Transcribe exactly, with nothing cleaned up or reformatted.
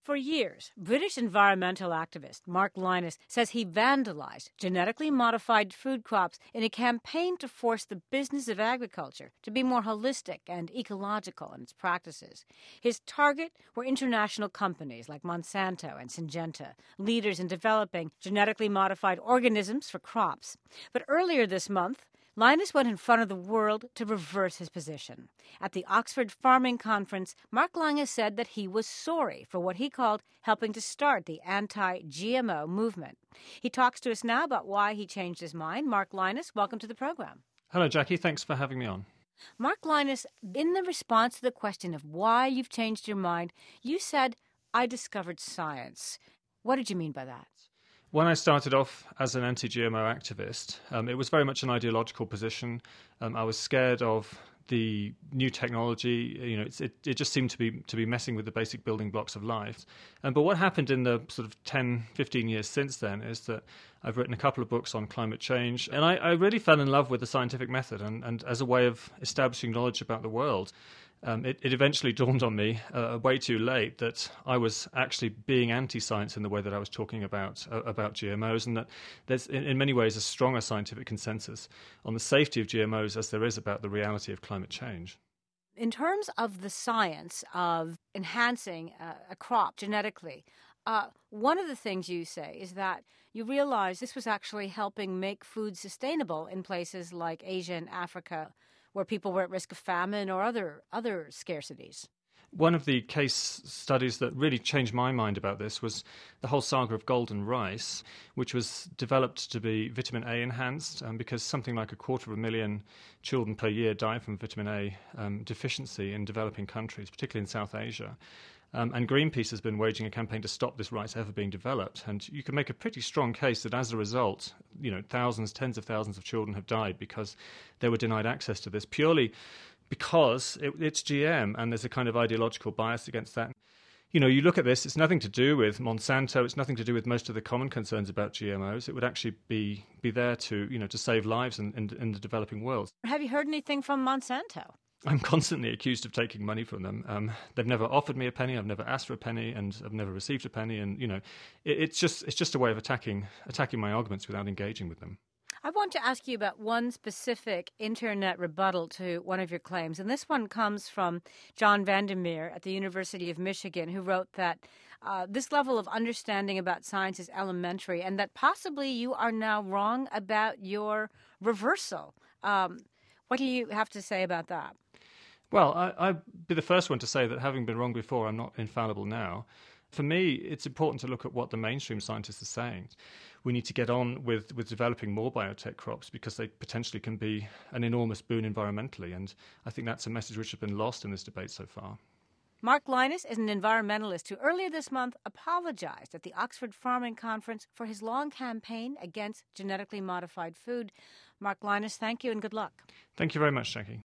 For years, British environmental activist Mark Lynas says he vandalized genetically modified food crops in a campaign to force the business of agriculture to be more holistic and ecological in its practices. His target were international companies like Monsanto and Syngenta, leaders in developing genetically modified organisms for crops. But earlier this month, Lynas went in front of the world to reverse his position. At the Oxford Farming Conference, Mark Lynas said that he was sorry for what he called helping to start the anti-G M O movement. He talks to us now about why he changed his mind. Mark Lynas, welcome to the program. Hello, Jackie. Thanks for having me on. Mark Lynas, in the response to the question of why you've changed your mind, you said, I discovered science. What did you mean by that? When I started off as an anti-G M O activist, um, it was very much an ideological position. Um, I was scared of the new technology. You know, it's, it it just seemed to be to be messing with the basic building blocks of life. Um, but what happened in the sort of ten, fifteen years since then is that I've written a couple of books on climate change, and I, I really fell in love with the scientific method and, and as a way of establishing knowledge about the world. Um, it, it eventually dawned on me, uh, way too late, that I was actually being anti-science in the way that I was talking about uh, about G M Os, and that there's, in, in many ways, a stronger scientific consensus on the safety of G M Os as there is about the reality of climate change. In terms of the science of enhancing uh, a crop genetically, uh, one of the things you say is that you realize this was actually helping make food sustainable in places like Asia and Africa, where people were at risk of famine or other other scarcities. One of the case studies that really changed my mind about this was the whole saga of golden rice, which was developed to be vitamin A enhanced, um, because something like a quarter of a million children per year die from vitamin A um, deficiency in developing countries, particularly in South Asia. Um, and Greenpeace has been waging a campaign to stop this rice ever being developed. And you can make a pretty strong case that as a result, you know, thousands, tens of thousands of children have died because they were denied access to this purely because it, it's G M and there's a kind of ideological bias against that. You know, you look at this, it's nothing to do with Monsanto, it's nothing to do with most of the common concerns about G M Os. It would actually be be there to, you know, to save lives in, in, in the developing world. Have you heard anything from Monsanto? I'm constantly accused of taking money from them. Um, they've never offered me a penny. I've never asked for a penny, and I've never received a penny. And you know, it, it's just it's just a way of attacking attacking my arguments without engaging with them. I want to ask you about one specific internet rebuttal to one of your claims, and this one comes from John Vandermeer at the University of Michigan, who wrote that uh, this level of understanding about science is elementary, and that possibly you are now wrong about your reversal. Um, what do you have to say about that? Well, I, I'd be the first one to say that having been wrong before, I'm not infallible now. For me, it's important to look at what the mainstream scientists are saying. We need to get on with, with developing more biotech crops because they potentially can be an enormous boon environmentally, and I think that's a message which has been lost in this debate so far. Mark Lynas is an environmentalist who earlier this month apologized at the Oxford Farming Conference for his long campaign against genetically modified food. Mark Lynas, thank you and good luck. Thank you very much, Jackie.